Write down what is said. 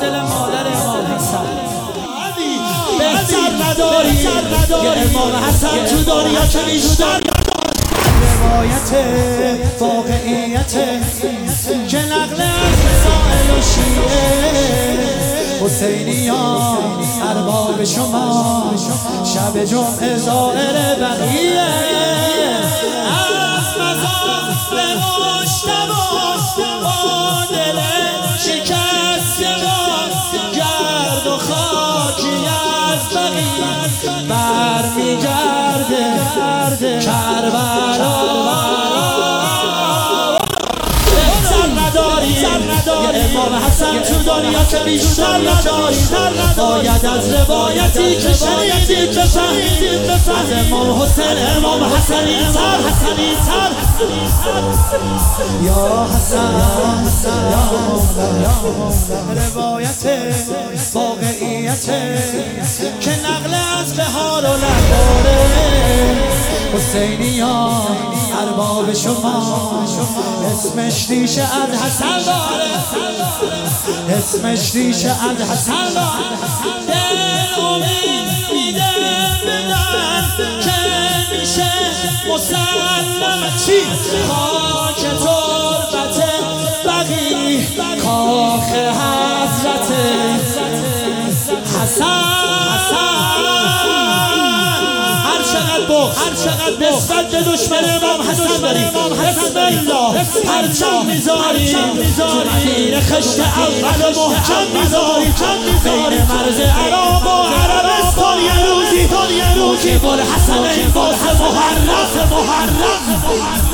دل مادر امام حسن بهتر نداری یه امام حسن تو دنیا که بیشتر روایت واقعیت که نقل از مسائل و شیعه حسینیان ارباب شما شب جمعه زائر بقیه از مزار به مجتبی با دل شکست ما گرد و خاکی از بقیه برمیگرده کربلا یه امام حسن تو دنیا که بیشتر نداری باید از روایتی که شنیدی بفهمید از امام حسین امام حسنی تر یا حسن یا روایت واقعیت که نقل از بهار و نهاره حسینیان ارباب شما اسمش ریشه از حسن داره اسمش ریشه از حسن داره دل امید میده بدن که میشه مسلم چی خاک تربت بقی کاخ حضرت حسن هر چقدر نسبت به دشمن امام حسن داریم بسم الله پرچم میذاری زیر خشت اول محکم میذاری بین مرز عراق و عربستان یه روزی بل حسن این باز محرم